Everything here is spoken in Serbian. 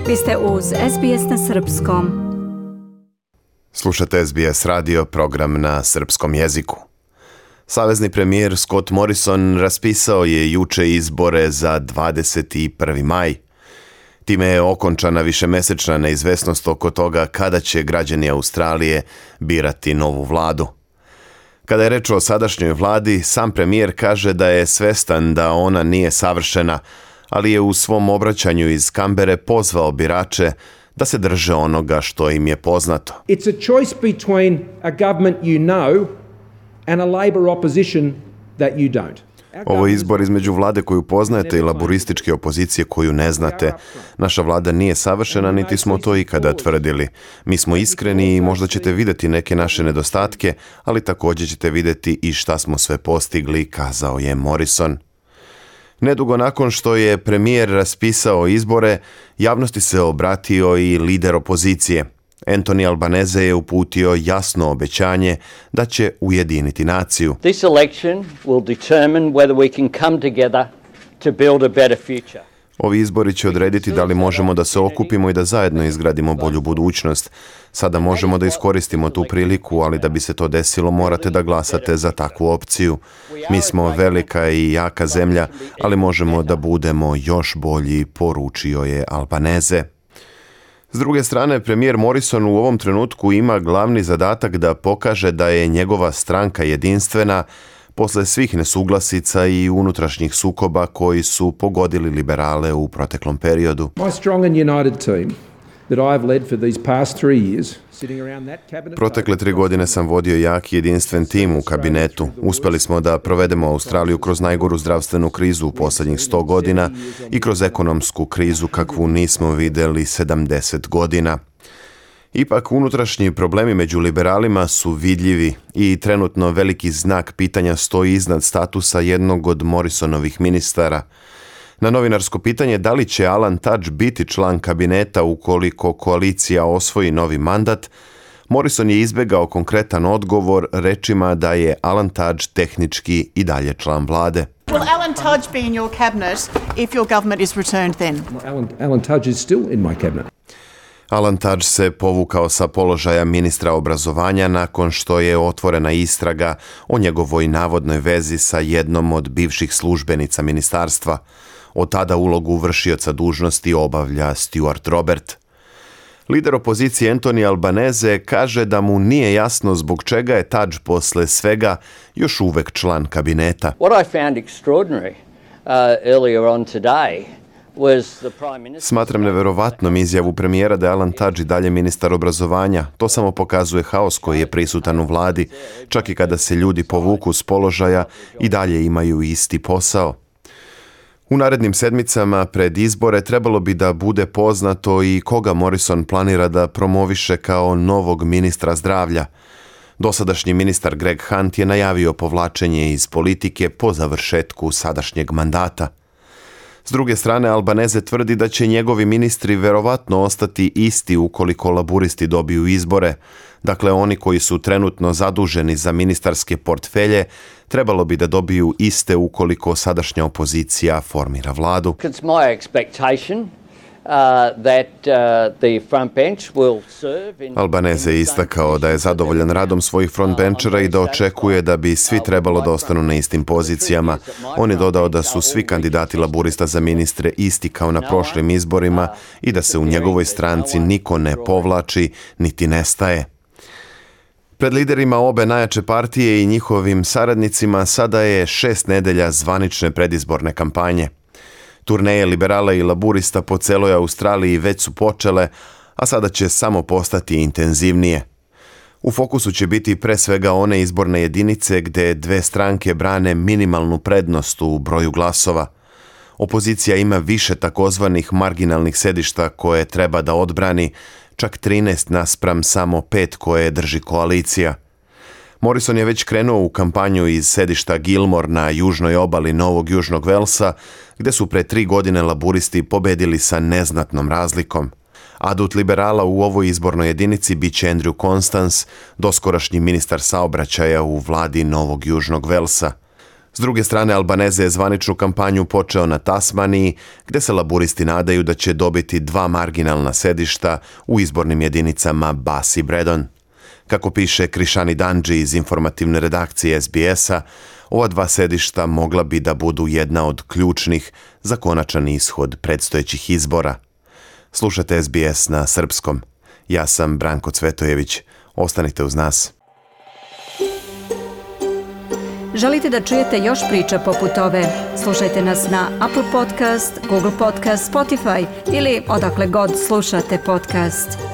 Vi ste uz SBS na srpskom. Slušate SBS radio, program na srpskom jeziku. Savezni premijer Scott Morrison raspisao je juče izbore za 21. maj. Time je okončana višemesečna neizvesnost oko toga kada će građani Australije birati novu vladu. Kada je reč o sadašnjoj vladi, sam premijer kaže da je svestan da ona nije savršena, ali je u svom obraćanju iz Kambere pozvao birače da se drže onoga što im je poznato. It's a choice between a government you know and a Labor opposition that you don't. Ovo je izbor između vlade koju poznajete i laborističke opozicije koju ne znate. Naša vlada nije savršena, niti smo to ikada tvrdili. Mi smo iskreni i možda ćete vidjeti neke naše nedostatke, ali također ćete vidjeti i šta smo sve postigli, kazao je Morrison. Nedugo nakon što je premijer raspisao izbore, javnosti se obratio i lider opozicije. Anthony Albanese je uputio jasno obećanje da će ujediniti naciju. This election will determine whether we can come together to build a better future. Ovi izbori će odrediti da li možemo da se okupimo i da zajedno izgradimo bolju budućnost. Sada možemo da iskoristimo tu priliku, ali da bi se to desilo morate da glasate za takvu opciju. Mi smo velika i jaka zemlja, ali možemo da budemo još bolji, poručio je Albanese. S druge strane, premijer Morrison u ovom trenutku ima glavni zadatak da pokaže da je njegova stranka jedinstvena posle svih nesuglasica i unutrašnjih sukoba koji su pogodili liberale u proteklom periodu. My strong and united team that I have led for these past 3 years. Protekle 3 godine sam vodio jak i jedinstven tim u kabinetu. Uspeli smo da provedemo Australiju kroz najgoru zdravstvenu krizu u posljednjih 100 godina i kroz ekonomsku krizu kakvu nismo vidjeli 70 godina. Ipak, unutrašnji problemi među liberalima su vidljivi i trenutno veliki znak pitanja stoji iznad statusa jednog od Morrisonovih ministara. Na novinarsko pitanje da li će Alan Tudge biti član kabineta ukoliko koalicija osvoji novi mandat, Morrison je izbjegao konkretan odgovor rečima da je Alan Tudge tehnički i dalje član vlade. Will Alan Tudge be in your cabinet if your government is returned then? Alan Tudge is still in my cabinet. Alan Tudge se povukao sa položaja ministra obrazovanja nakon što je otvorena istraga o njegovoj navodnoj vezi sa jednom od bivših službenica ministarstva. Od tada ulogu vršioca dužnosti obavlja Stuart Robert. Lider opozicije Anthony Albanese kaže da mu nije jasno zbog čega je Tudge posle svega još uvek član kabineta. What I found extraordinary earlier on today was the Prime Minister. Smatram neverovatnom izjavu premijera da je Alan Tudge i dalje ministar obrazovanja. To samo pokazuje haos koji je prisutan u vladi. Čak i kada se ljudi povuku s položaja i dalje imaju isti posao. U narednim sedmicama pred izbore trebalo bi da bude poznato i koga Morrison planira da promoviše kao novog ministra zdravlja. Dosadašnji ministar Greg Hunt je najavio povlačenje iz politike po završetku sadašnjeg mandata. S druge strane, Albanese tvrdi da će njegovi ministri verovatno ostati isti ukoliko laburisti dobiju izbore. Dakle, oni koji su trenutno zaduženi za ministarske portfelje trebalo bi da dobiju iste ukoliko sadašnja opozicija formira vladu. It's my expectation that the front bench will serve in... Albanese je istakao da je zadovoljan radom svojih frontbenchera i da očekuje da bi svi trebalo da ostanu na istim pozicijama. On je dodao da su svi kandidati laburista za ministre isti kao na prošlim izborima i da se u njegovoj stranci niko ne povlači niti nestaje. Pred liderima obe najjače partije i njihovim saradnicima sada je 6 nedelja zvanične predizborne kampanje. Turneje liberala i laburista po celoj Australiji već su počele, a sada će samo postati intenzivnije. U fokusu će biti pre svega one izborne jedinice gde dve stranke brane minimalnu prednost u broju glasova. Opozicija ima više takozvanih marginalnih sedišta koje treba da odbrani, čak 13 naspram samo 5 koje drži koalicija. Morrison je već krenuo u kampanju iz sedišta Gilmore na južnoj obali Novog Južnog Velsa, gde su pre 3 godine laburisti pobedili sa neznatnom razlikom. Adut liberala u ovoj izbornoj jedinici biće Andrew Constance, doskorašnji ministar saobraćaja u vladi Novog Južnog Velsa. S druge strane, Albanese je zvaničnu kampanju počeo na Tasmaniji, gdje se laburisti nadaju da će dobiti 2 marginalna sedišta u izbornim jedinicama Bass i Bredon. Kako piše Krishani Danji iz informativne redakcije SBS-a, ova 2 sedišta mogla bi da budu jedna od ključnih za konačan ishod predstojećih izbora. Slušate SBS na srpskom. Ja sam Branko Cvetojević. Ostanite uz nas. Želite da čujete još priča poput ove? Slušajte nas na Apple Podcast, Google Podcast, Spotify ili odakle god slušate podcast.